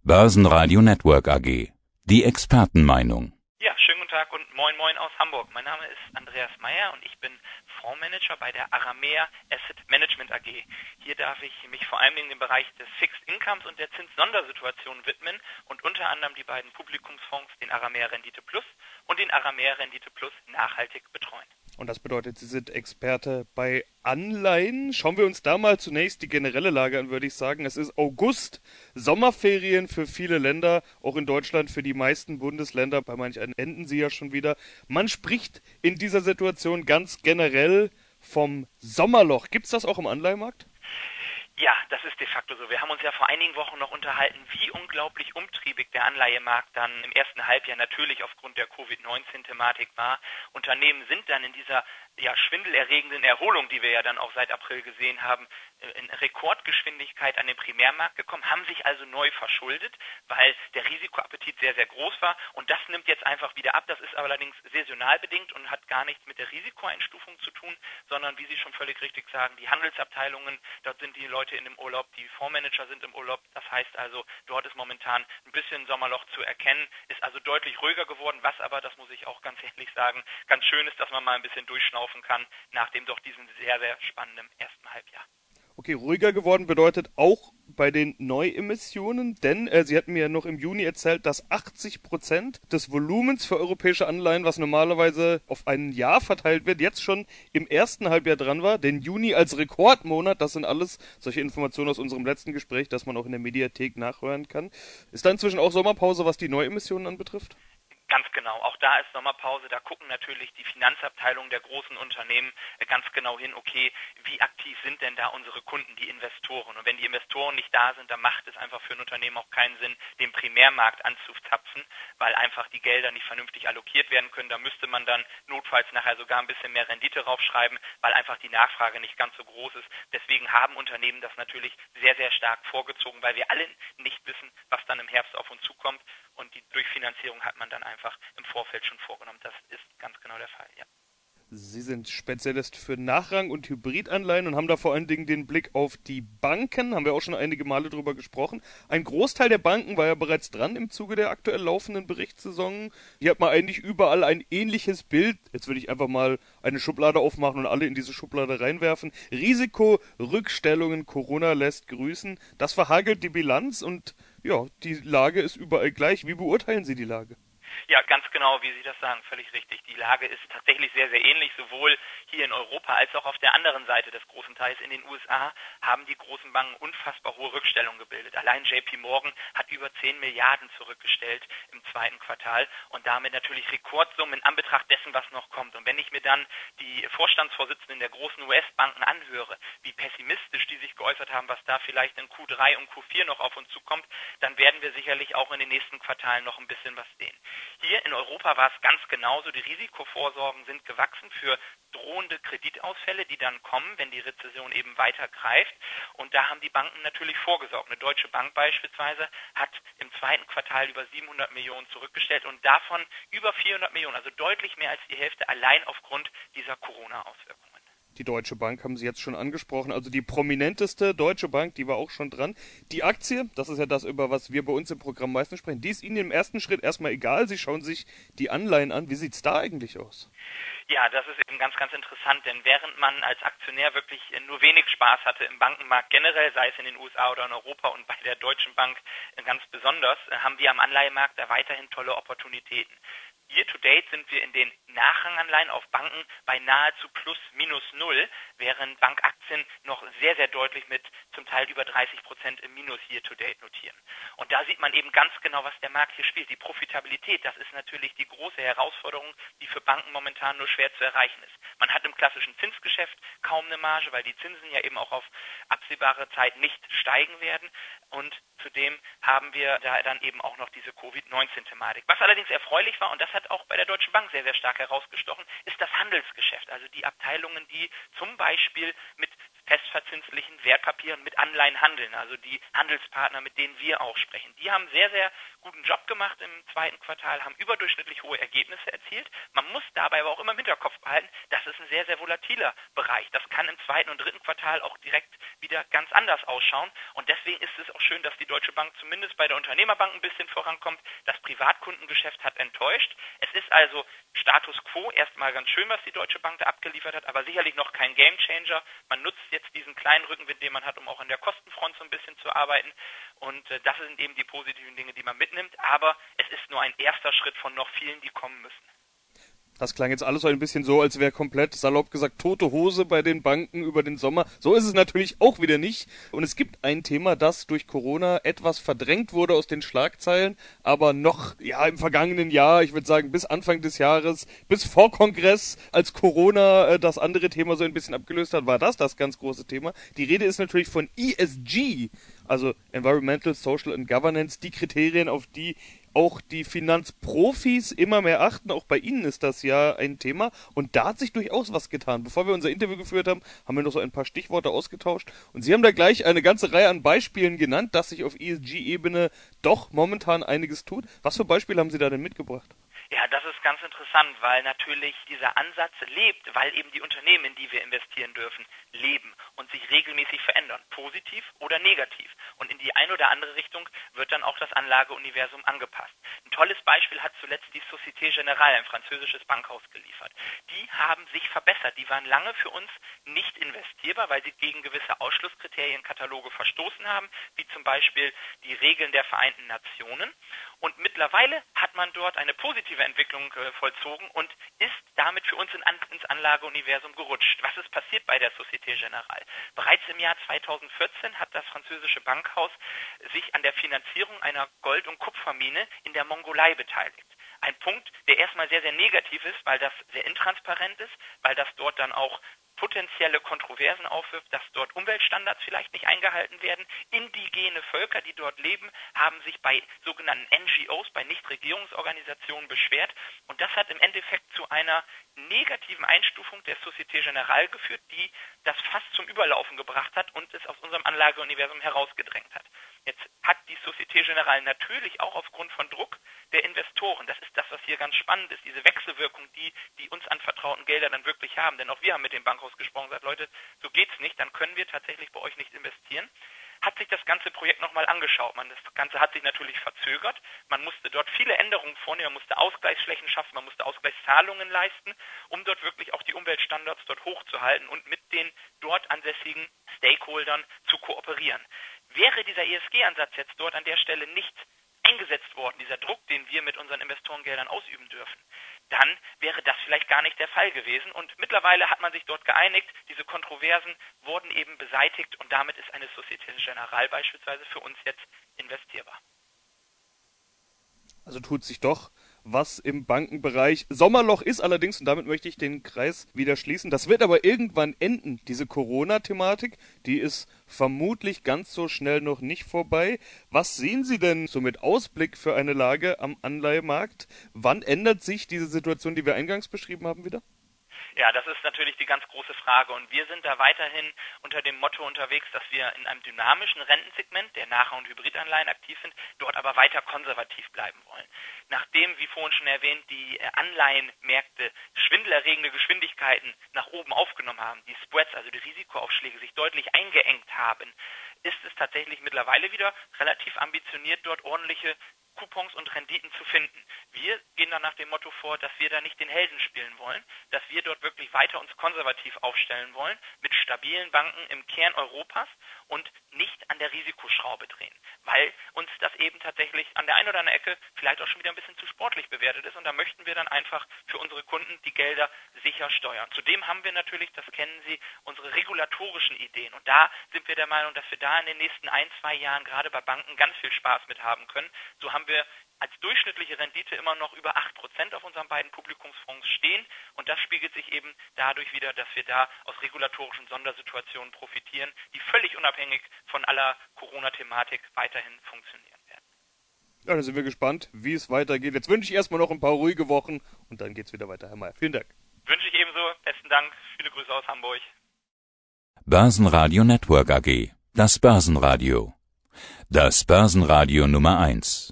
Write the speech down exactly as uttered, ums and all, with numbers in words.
Börsenradio Network A G. Die Expertenmeinung. Ja, schönen guten Tag und moin moin aus Hamburg. Mein Name ist Andreas Meyer und ich bin Fondsmanager bei der Aramea Asset Management A G. Hier darf ich mich vor allem in dem Bereich des Fixed Incomes und der Zinssondersituation widmen und unter anderem die beiden Publikumsfonds, den Aramea Rendite Plus und den Aramea Rendite Plus nachhaltig betreuen. Und das bedeutet, Sie sind Experte bei Anleihen. Schauen wir uns da mal zunächst die generelle Lage an, würde ich sagen. Es ist August, Sommerferien für viele Länder, auch in Deutschland für die meisten Bundesländer. Bei manchen enden sie ja schon wieder. Man spricht in dieser Situation ganz generell vom Sommerloch. Gibt es das auch im Anleihenmarkt? Ja, das ist de facto so. Wir haben uns ja vor einigen Wochen noch unterhalten, wie unglaublich umtriebig der Anleihemarkt dann im ersten Halbjahr natürlich aufgrund der Covid neunzehn Thematik war. Unternehmen sind dann in dieser ja, schwindelerregenden Erholung, die wir ja dann auch seit April gesehen haben, in Rekordgeschwindigkeit an den Primärmarkt gekommen, haben sich also neu verschuldet, weil der Risikoappetit sehr, sehr groß war und das nimmt jetzt einfach wieder ab. Das ist allerdings saisonal bedingt und hat gar nichts mit der Risikoeinstufung zu tun, sondern wie Sie schon völlig richtig sagen, die Handelsabteilungen, dort sind die Leute in dem Urlaub, die Fondsmanager sind im Urlaub, das heißt also, dort ist momentan ein bisschen Sommerloch zu erkennen, ist also deutlich ruhiger geworden, was aber, das muss ich auch ganz ehrlich sagen, ganz schön ist, dass man mal ein bisschen durchschnaufen kann, nach dem doch diesen sehr, sehr spannenden ersten Halbjahr. Okay, ruhiger geworden bedeutet auch bei den Neuemissionen, denn äh, Sie hatten mir ja noch im Juni erzählt, dass achtzig Prozent des Volumens für europäische Anleihen, was normalerweise auf ein Jahr verteilt wird, jetzt schon im ersten Halbjahr dran war. Den Juni als Rekordmonat, das sind alles solche Informationen aus unserem letzten Gespräch, das man auch in der Mediathek nachhören kann. Ist da inzwischen auch Sommerpause, was die Neuemissionen anbetrifft? Ganz genau. Auch da ist Sommerpause. Da gucken natürlich die Finanzabteilungen der großen Unternehmen ganz genau hin, okay, wie aktiv sind denn da unsere Kunden, die Investoren? Und wenn die Investoren nicht da sind, dann macht es einfach für ein Unternehmen auch keinen Sinn, den Primärmarkt anzuzapfen, weil einfach die Gelder nicht vernünftig allokiert werden können. Da müsste man dann notfalls nachher sogar ein bisschen mehr Rendite raufschreiben, weil einfach die Nachfrage nicht ganz so groß ist. Deswegen haben Unternehmen das natürlich sehr, sehr stark vorgezogen, weil wir alle nicht wissen, was dann im Herbst auf uns zukommt. Und die Durchfinanzierung hat man dann einfach im Vorfeld schon vorgenommen. Das ist ganz genau der Fall, ja. Sie sind Spezialist für Nachrang- und Hybridanleihen und haben da vor allen Dingen den Blick auf die Banken. Haben wir auch schon einige Male drüber gesprochen. Ein Großteil der Banken war ja bereits dran im Zuge der aktuell laufenden Berichtssaison. Hier hat man eigentlich überall ein ähnliches Bild. Jetzt würde ich einfach mal eine Schublade aufmachen und alle in diese Schublade reinwerfen. Risikorückstellungen, Corona lässt grüßen. Das verhagelt die Bilanz und ja, die Lage ist überall gleich. Wie beurteilen Sie die Lage? Ja, ganz genau, wie Sie das sagen, völlig richtig. Die Lage ist tatsächlich sehr, sehr ähnlich, sowohl hier in Europa als auch auf der anderen Seite des großen Teils in den U S A haben die großen Banken unfassbar hohe Rückstellungen gebildet. Allein J P Morgan hat über zehn Milliarden zurückgestellt im zweiten Quartal und damit natürlich Rekordsummen in Anbetracht dessen, was noch kommt. Und wenn ich mir dann die Vorstandsvorsitzenden der großen U S-Banken anhöre, wie pessimistisch die sich geäußert haben, was da vielleicht in Q drei und Q vier noch auf uns zukommt, dann werden wir sicherlich auch in den nächsten Quartalen noch ein bisschen was sehen. Hier in Europa war es ganz genauso. Die Risikovorsorgen sind gewachsen für drohende Kreditausfälle, die dann kommen, wenn die Rezession eben weiter greift. Und da haben die Banken natürlich vorgesorgt. Eine Deutsche Bank beispielsweise hat im zweiten Quartal über siebenhundert Millionen zurückgestellt und davon über vierhundert Millionen, also deutlich mehr als die Hälfte, allein aufgrund dieser Corona-Auswirkungen. Die Deutsche Bank haben Sie jetzt schon angesprochen, also die prominenteste Deutsche Bank, die war auch schon dran. Die Aktie, das ist ja das, über was wir bei uns im Programm meistens sprechen, die ist Ihnen im ersten Schritt erstmal egal. Sie schauen sich die Anleihen an. Wie sieht's da eigentlich aus? Ja, das ist eben ganz, ganz interessant, denn während man als Aktionär wirklich nur wenig Spaß hatte im Bankenmarkt generell, sei es in den U S A oder in Europa und bei der Deutschen Bank ganz besonders, haben wir am Anleihemarkt da weiterhin tolle Opportunitäten. Year to date sind wir in den Nachranganleihen auf Banken bei nahezu plus minus null, während Bankaktien noch sehr, sehr deutlich mit zum Teil über dreißig Prozent im Minus Year to date notieren. Und da sieht man eben ganz genau, was der Markt hier spielt. Die Profitabilität, das ist natürlich die große Herausforderung, die für Banken momentan nur schwer zu erreichen ist. Man hat im klassischen Zinsgeschäft kaum eine Marge, weil die Zinsen ja eben auch auf absehbare Zeit nicht steigen werden. Und zudem haben wir da dann eben auch noch diese Covid neunzehn Thematik. Was allerdings erfreulich war, und das hat auch bei der Deutschen Bank sehr, sehr stark herausgestochen, ist das Handelsgeschäft. Also die Abteilungen, die zum Beispiel mit festverzinslichen Wertpapieren mit Anleihen handeln, also die Handelspartner, mit denen wir auch sprechen. Die haben sehr, sehr guten Job gemacht im zweiten Quartal, haben überdurchschnittlich hohe Ergebnisse erzielt. Man muss dabei aber auch immer im Hinterkopf behalten, das ist ein sehr, sehr volatiler Bereich. Das kann im zweiten und dritten Quartal auch direkt wieder ganz anders ausschauen. Und deswegen ist es auch schön, dass die Deutsche Bank zumindest bei der Unternehmerbank ein bisschen vorankommt. Das Privatkundengeschäft hat enttäuscht. Es ist also Status quo, erstmal ganz schön, was die Deutsche Bank da abgeliefert hat, aber sicherlich noch kein Gamechanger. Man nutzt jetzt diesen kleinen Rückenwind, den man hat, um auch an der Kostenfront so ein bisschen zu arbeiten. Und äh, das sind eben die positiven Dinge, die man mitnimmt. Aber es ist nur ein erster Schritt von noch vielen, die kommen müssen. Das klang jetzt alles so ein bisschen so, als wäre komplett, salopp gesagt, tote Hose bei den Banken über den Sommer. So ist es natürlich auch wieder nicht. Und es gibt ein Thema, das durch Corona etwas verdrängt wurde aus den Schlagzeilen, aber noch, ja, im vergangenen Jahr, ich würde sagen, bis Anfang des Jahres, bis vor Kongress, als Corona äh, das andere Thema so ein bisschen abgelöst hat, war das das ganz große Thema. Die Rede ist natürlich von E S G, also Environmental, Social and Governance, die Kriterien, auf die auch die Finanzprofis immer mehr achten. Auch bei Ihnen ist das ja ein Thema. Und da hat sich durchaus was getan. Bevor wir unser Interview geführt haben, haben wir noch so ein paar Stichworte ausgetauscht. Und Sie haben da gleich eine ganze Reihe an Beispielen genannt, dass sich auf E S G-Ebene doch momentan einiges tut. Was für Beispiele haben Sie da denn mitgebracht? Ja, das ist ganz interessant, weil natürlich dieser Ansatz lebt, weil eben die Unternehmen, in die wir investieren dürfen, leben und sich regelmäßig verändern, positiv oder negativ. Und in die eine oder andere Richtung wird dann auch das Anlageuniversum angepasst. Ein tolles Beispiel hat zuletzt die Société Générale, ein französisches Bankhaus, geliefert. Die haben sich verbessert. Die waren lange für uns nicht investierbar, weil sie gegen gewisse Ausschlusskriterienkataloge verstoßen haben, wie zum Beispiel die Regeln der Vereinten Nationen. Und mittlerweile hat man dort eine positive Entwicklung äh, vollzogen und ist damit für uns in an, ins Anlageuniversum gerutscht. Was ist passiert bei der Société Générale? Bereits im Jahr zweitausendvierzehn hat das französische Bankhaus sich an der Finanzierung einer Gold- und Kupfermine in der Mongolei beteiligt. Ein Punkt, der erstmal sehr, sehr negativ ist, weil das sehr intransparent ist, weil das dort dann auch potenzielle Kontroversen aufwirft, dass dort Umweltstandards vielleicht nicht eingehalten werden. Indigene Völker, die dort leben, haben sich bei sogenannten N G Os, bei Nichtregierungsorganisationen beschwert. Und das hat im Endeffekt zu einer negativen Einstufung der Société Générale geführt, die das fast zum Überlaufen gebracht hat und es aus unserem Anlageuniversum herausgedrängt hat. Jetzt hat die Société Générale natürlich auch aufgrund von Druck der Investoren, das ist das, was hier ganz spannend ist, diese Wechselwirkung, die die uns anvertrauten Gelder dann wirklich haben. Denn auch wir haben mit dem Bankhaus gesprochen und gesagt, Leute, so geht's nicht, dann können wir tatsächlich bei euch nicht investieren. Hat sich das ganze Projekt nochmal angeschaut. Man, das Ganze hat sich natürlich verzögert. Man musste dort viele Änderungen vornehmen, man musste Ausgleichsflächen schaffen, man musste Ausgleichszahlungen leisten, um dort wirklich auch die Umweltstandards dort hochzuhalten und mit den dort ansässigen Stakeholdern zu kooperieren. Wäre dieser E S G-Ansatz jetzt dort an der Stelle nicht eingesetzt worden, dieser Druck, den wir mit unseren Investorengeldern ausüben dürfen, dann wäre das vielleicht gar nicht der Fall gewesen. Und mittlerweile hat man sich dort geeinigt, diese Kontroversen wurden eben beseitigt und damit ist eine Société Générale beispielsweise für uns jetzt investierbar. Also tut sich doch was im Bankenbereich. Sommerloch ist allerdings, und damit möchte ich den Kreis wieder schließen, das wird aber irgendwann enden, diese Corona-Thematik, die ist vermutlich ganz so schnell noch nicht vorbei. Was sehen Sie denn so mit Ausblick für eine Lage am Anleihemarkt? Wann ändert sich diese Situation, die wir eingangs beschrieben haben, wieder? Ja, das ist natürlich die ganz große Frage und wir sind da weiterhin unter dem Motto unterwegs, dass wir in einem dynamischen Rentensegment, der Nach- und Hybridanleihen aktiv sind, dort aber weiter konservativ bleiben wollen. Nachdem, wie vorhin schon erwähnt, die Anleihenmärkte schwindelerregende Geschwindigkeiten nach oben aufgenommen haben, die Spreads, also die Risikoaufschläge, sich deutlich eingeengt haben, ist es tatsächlich mittlerweile wieder relativ ambitioniert, dort ordentliche Coupons und Renditen zu finden. Wir gehen dann nach dem Motto vor, dass wir da nicht den Helden spielen wollen, dass wir dort wirklich weiter uns konservativ aufstellen wollen, mit stabilen Banken im Kern Europas und nicht an der Risikoschraube drehen, weil uns das eben tatsächlich an der einen oder anderen Ecke vielleicht auch schon wieder ein bisschen zu sportlich bewertet ist und da möchten wir dann einfach für unsere Kunden die Gelder sicher steuern. Zudem haben wir natürlich, das kennen Sie, unsere regulatorischen Ideen und da sind wir der Meinung, dass wir da in den nächsten ein, zwei Jahren gerade bei Banken ganz viel Spaß mit haben können. So haben wir als durchschnittliche Rendite immer noch über acht Prozent auf unseren beiden Publikumsfonds stehen und das spiegelt sich eben dadurch wieder, dass wir da aus regulatorischen Sondersituationen profitieren, die völlig unabhängig von aller Corona-Thematik weiterhin funktionieren werden. Ja, dann sind wir gespannt, wie es weitergeht. Jetzt wünsche ich erstmal noch ein paar ruhige Wochen und dann geht's wieder weiter. Herr Mayer, vielen Dank. Wünsche ich ebenso. Besten Dank. Viele Grüße aus Hamburg. Börsenradio Network A G. Das Börsenradio. Das Börsenradio Nummer eins.